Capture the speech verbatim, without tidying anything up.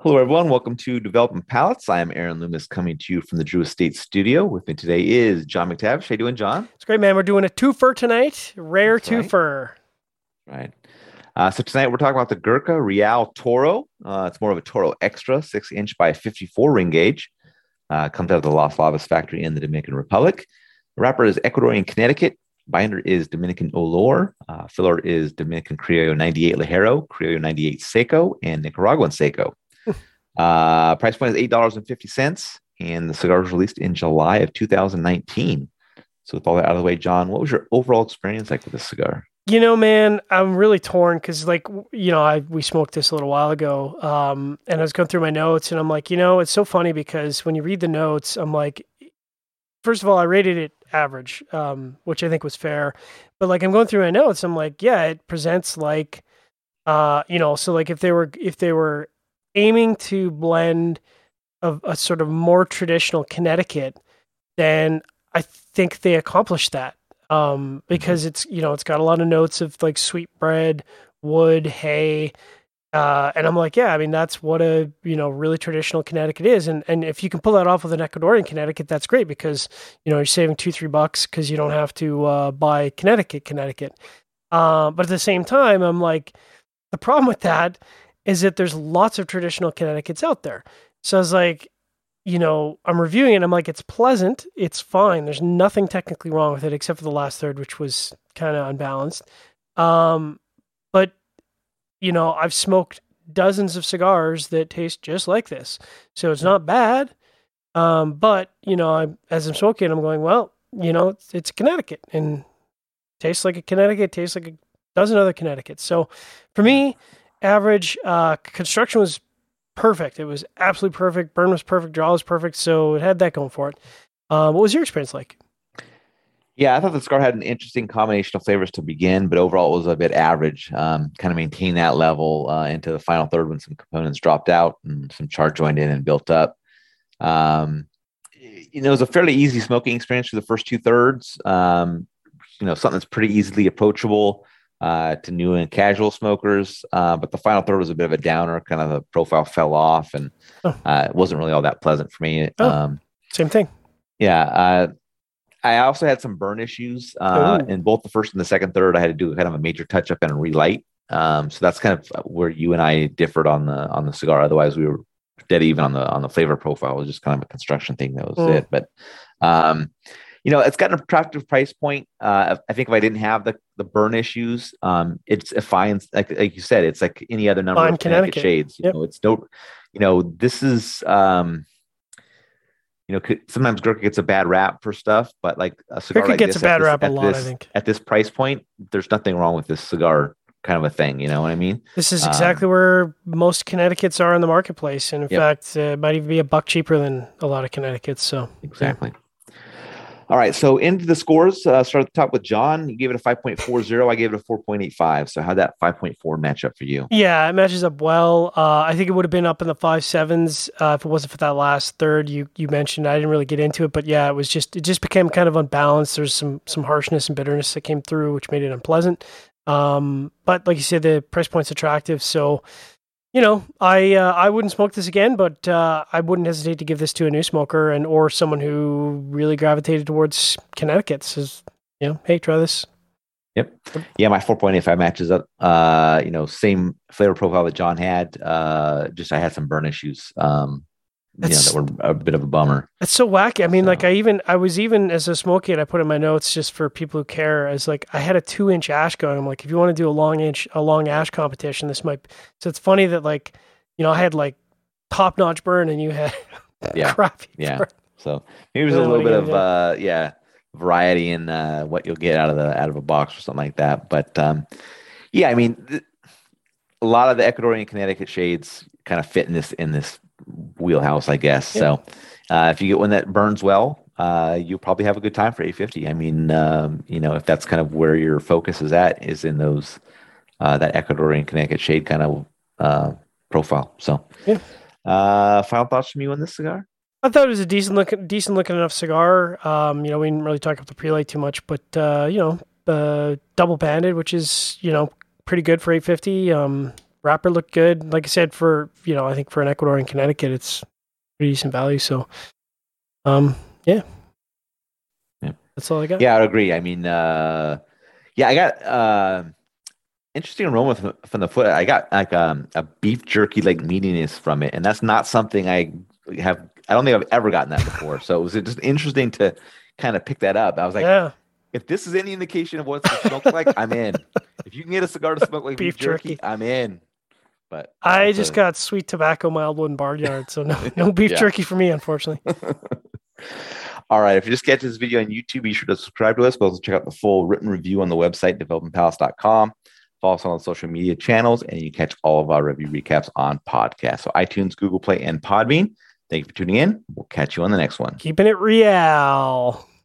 Hello, everyone. Welcome to Development Palates. I am Aaron Loomis coming to you from the Drew Estate Studio. With me today is John McTavish. How you doing, John? It's great, man. We're doing a twofer tonight. Rare That's right. twofer. Right. Uh, so tonight we're talking about the Gurkha Real Toro. Uh, it's more of a Toro Extra, six inch by fifty-four ring gauge. Uh, comes out of the Las Lavas factory in the Dominican Republic. The wrapper is Ecuadorian Connecticut. Binder is Dominican Olor. Uh, filler is Dominican Criollo ninety-eight Ligero, Criollo ninety-eight Seco, and Nicaraguan Seco. Uh, price point is eight dollars and fifty cents, and the cigar was released in July of two thousand nineteen. So with all that out of the way, John, what was your overall experience like with this cigar? You know, man, I'm really torn because, like, you know, I we smoked this a little while ago, um, and I was going through my notes, and I'm like, you know, it's so funny because when you read the notes, I'm like, first of all, I rated it average, um, which I think was fair, but like I'm going through my notes, I'm like, yeah, it presents like, uh, you know, so like if they were if they were aiming to blend a, a sort of more traditional Connecticut, then I think they accomplished that. Um, because it's, you know, it's got a lot of notes of like sweet bread, wood, hay. Uh, and I'm like, yeah, I mean, that's what a, you know, really traditional Connecticut is. And, and if you can pull that off with an Ecuadorian Connecticut, that's great because, you know, you're saving two, three bucks because you don't have to, uh, buy Connecticut, Connecticut. Uh, but at the same time, I'm like, the problem with that is that there's lots of traditional Connecticut's out there. So I was like, you know, I'm reviewing it. I'm like, it's pleasant. It's fine. There's nothing technically wrong with it except for the last third, which was kind of unbalanced. Um, but, you know, I've smoked dozens of cigars that taste just like this. So it's not bad. Um, but, you know, I, as I'm smoking, I'm going, well, you know, it's, it's Connecticut and tastes like a Connecticut, tastes like a dozen other Connecticut's. So for me, average, uh, construction was perfect. It was absolutely perfect. Burn was perfect. Draw was perfect. So it had that going for it. Uh, what was your experience like? Yeah, I thought the cigar had an interesting combination of flavors to begin, but overall it was a bit average. Um, kind of maintained that level uh, into the final third when some components dropped out and some char joined in and built up. Um, you know, it was a fairly easy smoking experience for the first two thirds. Um, you know, something that's pretty easily approachable uh, to new and casual smokers. Uh, but the final third was a bit of a downer. Kind of the profile fell off, and Oh, uh, it wasn't really all that pleasant for me. oh, Um, same thing. yeah. Uh, I also had some burn issues uh, Oh, in both the first and the second third. I had to do kind of a major touch up and a relight. Um, so that's kind of where you and I differed on the on the cigar. Otherwise, we were dead even on the on the flavor profile. It was just kind of a construction thing. That was mm, it. But um, you know, it's got an attractive price point. Uh, I think if I didn't have the the burn issues, um, it's a fine. Like like you said, it's like any other number fine of Connecticut Connecticut. shades. You Yep. know, it's no, you know, this is. Um, you know, sometimes Gurkha gets a bad rap for stuff, but like a cigar Cricket like gets a this at bad this rap a at lot, I this think. at this price point, there's nothing wrong with this cigar kind of a thing. You know what I mean? This is exactly Um, where most Connecticut's are in the marketplace. And in yep, fact, uh, it might even be a buck cheaper than a lot of Connecticut's. So, yeah. exactly. All right, so into the scores. Uh, start at the top with John. You gave it a five point four zero. I gave it a four point eight five. So how'd that five point four match up for you? Yeah, it matches up well. Uh, I think it would have been up in the five sevens uh, if it wasn't for that last third you you mentioned. I didn't really get into it, but yeah, it was just it just became kind of unbalanced. There's some some harshness and bitterness that came through, which made it unpleasant. Um, but like you said, the price point's attractive, so you know, I uh, I wouldn't smoke this again, but uh, I wouldn't hesitate to give this to a new smoker and or someone who really gravitated towards Connecticut. Says, you know, hey, try this. Yep. Yeah, my four point eight five matches up. Uh, you know, same flavor profile that John had. Uh, just I had some burn issues. Um, you know, That's that were a bit of a bummer. That's so wacky. I mean, like So, I even I was even as a smoky, and I put in my notes just for people who care. As like I had a two inch ash going. I'm like, if you want to do a long inch a long ash competition, this might. So it's funny that like, you know, I had like top notch burn, and you had yeah, crappy yeah. burn. So maybe there's a Uh, what little are bit you of gonna do? uh, yeah, variety in uh, what you'll get out of the out of a box or something like that. But um, yeah, I mean, th- a lot of the Ecuadorian Connecticut shades kind of fit in this in this wheelhouse, I guess. Yeah, So uh, if you get one that burns well, uh, you'll probably have a good time for eight fifty. I mean, um, you know, if that's kind of where your focus is at, is in those uh, that Ecuadorian Connecticut shade kind of uh, profile. So yeah. uh, final thoughts from you on this cigar? I thought it was a decent looking, decent looking enough cigar. Um, you know, we didn't really talk about the prelate too much, but uh, you know, uh, double banded, which is you know pretty good for eight fifty. Um, wrapper looked good. Like I said, for, you know, I think for an Ecuador in Connecticut, it's pretty decent value. So, um, yeah. Yeah. That's all I got. Yeah, I agree. I mean, uh, yeah, I got uh, interesting aroma from, from the foot. I got like um, a beef jerky like meatiness from it, and that's not something I have. I don't think I've ever gotten that before. So it was just interesting to kind of pick that up. I was like, yeah. if this is any indication of what it's going to smoke like, I'm in. If you can get a cigar to smoke like beef, beef jerky, jerky, I'm in. But I just a... got sweet tobacco mild wood barnyard, so no, no beef yeah. jerky for me, unfortunately. All right. If you just catch this video on YouTube, be sure to subscribe to us, but also check out the full written review on the website, development palace dot com. Follow us on the social media channels, and you can catch all of our review recaps on podcasts. So iTunes, Google Play, and Podbean. Thank you for tuning in. We'll catch you on the next one. Keeping it real.